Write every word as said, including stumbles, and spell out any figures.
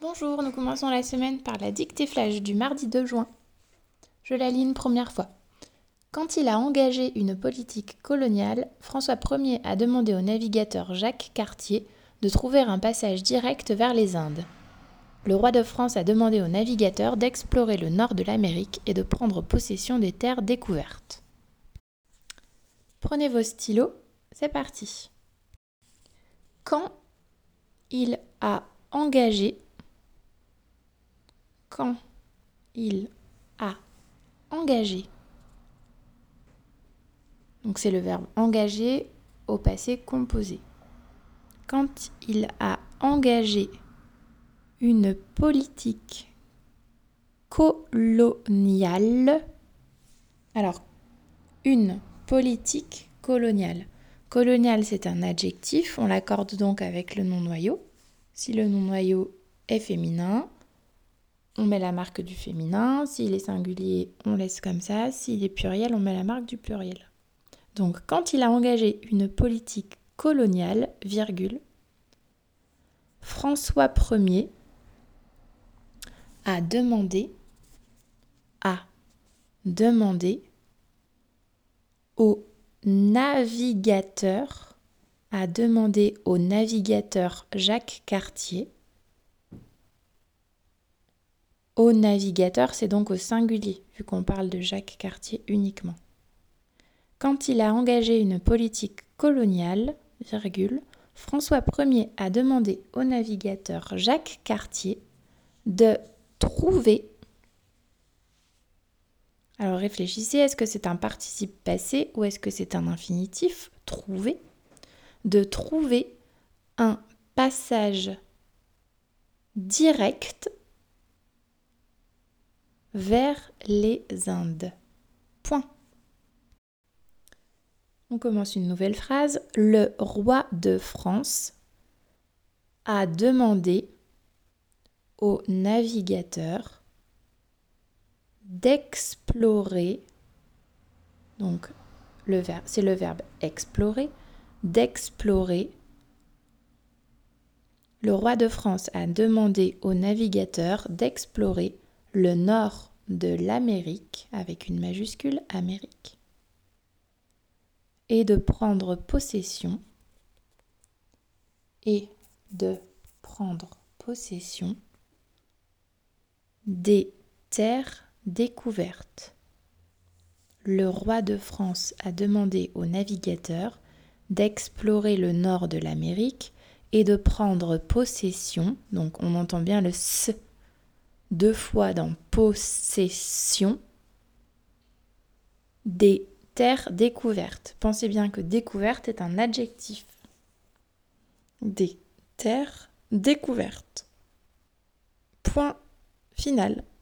Bonjour, nous commençons la semaine par la dictée flash du mardi deux juin. Je la lis une première fois. Quand il a engagé une politique coloniale, François Ier a demandé au navigateur Jacques Cartier de trouver un passage direct vers les Indes. Le roi de France a demandé au navigateur d'explorer le nord de l'Amérique et de prendre possession des terres découvertes. Prenez vos stylos, c'est parti. Quand il a engagé Quand il a engagé. Donc c'est le verbe engager au passé composé. Quand il a engagé une politique coloniale. Alors, une politique coloniale. Coloniale, c'est un adjectif, on l'accorde donc avec le nom noyau. Si le nom noyau est féminin, on met la marque du féminin. S'il est singulier, on laisse comme ça. S'il est pluriel, on met la marque du pluriel. Donc, quand il a engagé une politique coloniale, virgule, François Ier a demandé, a demandé au navigateur, a demandé au navigateur Jacques Cartier. Au navigateur, c'est donc au singulier, vu qu'on parle de Jacques Cartier uniquement. Quand il a engagé une politique coloniale, virgule, François Ier a demandé au navigateur Jacques Cartier de trouver. Alors réfléchissez, est-ce que c'est un participe passé ou est-ce que c'est un infinitif, trouver, de trouver un passage direct vers les Indes. Point. On commence une nouvelle phrase. Le roi de France a demandé au navigateur d'explorer, donc le verbe, c'est le verbe explorer, d'explorer. Le roi de France a demandé au navigateur d'explorer le nord de l'Amérique, avec une majuscule, Amérique, et de prendre possession, et de prendre possession des terres découvertes. Le roi de France a demandé au navigateur d'explorer le nord de l'Amérique et de prendre possession, donc on entend bien le S deux fois dans possession, des terres découvertes. Pensez bien que découverte est un adjectif. Des terres découvertes. Point final.